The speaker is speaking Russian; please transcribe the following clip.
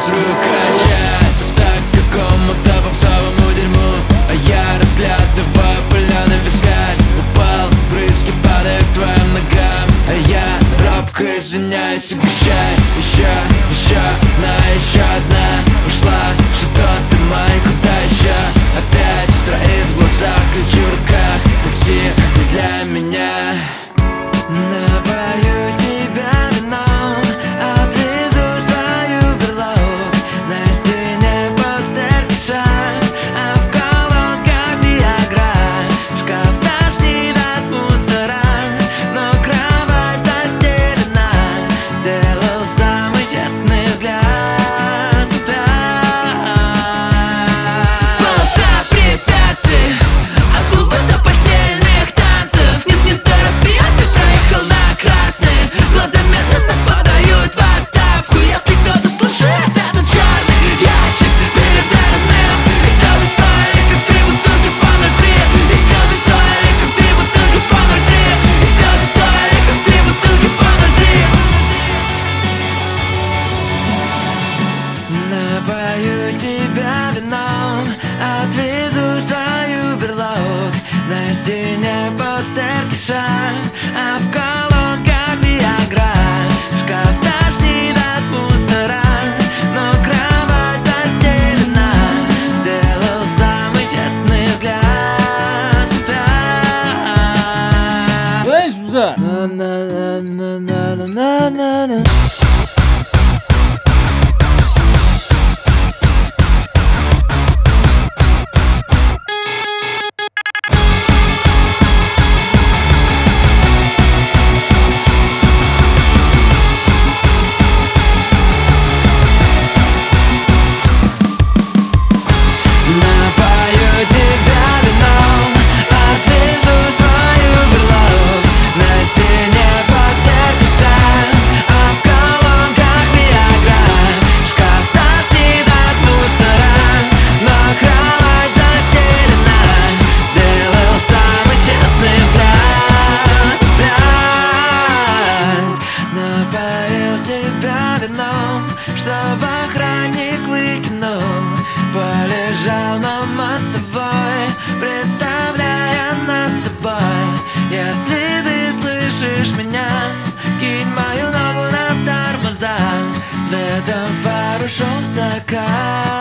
качает в такт какому-то попсовому дерьму. А я разглядываю пылёный вискарь. Упал, брызги падают к твоим ногам. А я робко извиняюсь и обещаю. Еще одна, еще одна. Ушла, что ты мой, куда еще? Опять троих в глазах, ключи в руках. Такси не для меня. Напою тебя вином, отвезу свою берлогу. На стене постер кишат, а в колонках виагра. Шкаф тошнит от мусора, но кровать застелена. Сделал самый честный взгляд опять. Полоса препятствий от клуба до постельных танцев. Не торопи, ты проехал на красный. Глаза медленно подают в отставку. Если кто-то слушает этот черный ящик перед РНМ, и слезы стоили как 3 бутылки по 0,3. И слезы стоили как 3 бутылки по 0,3. И слезы стоили как 3 бутылки по 0,3. Напою тебя вином, отвезу свою берлогу. На стене постер кишат, а в колонках виагра. Шкаф тошнит от мусора, но кровать застелена. Сделал самый честный взгляд опять. Знаешь, да. На-на-на-на-на-на-на. Напою тебя вином, отвезу свою берлогу. На стене постер кишат, а в колонках виагра. Шкаф тошнит от мусора, но кровать застелена. Сделал самый честный взгляд опять. Напоил себя вином, чтоб охранник выкинул. Полежал на мостовой, представляя нас с тобой. Если ты слышишь меня, кинь мою ногу на тормоза. Светом фар ушел в закат.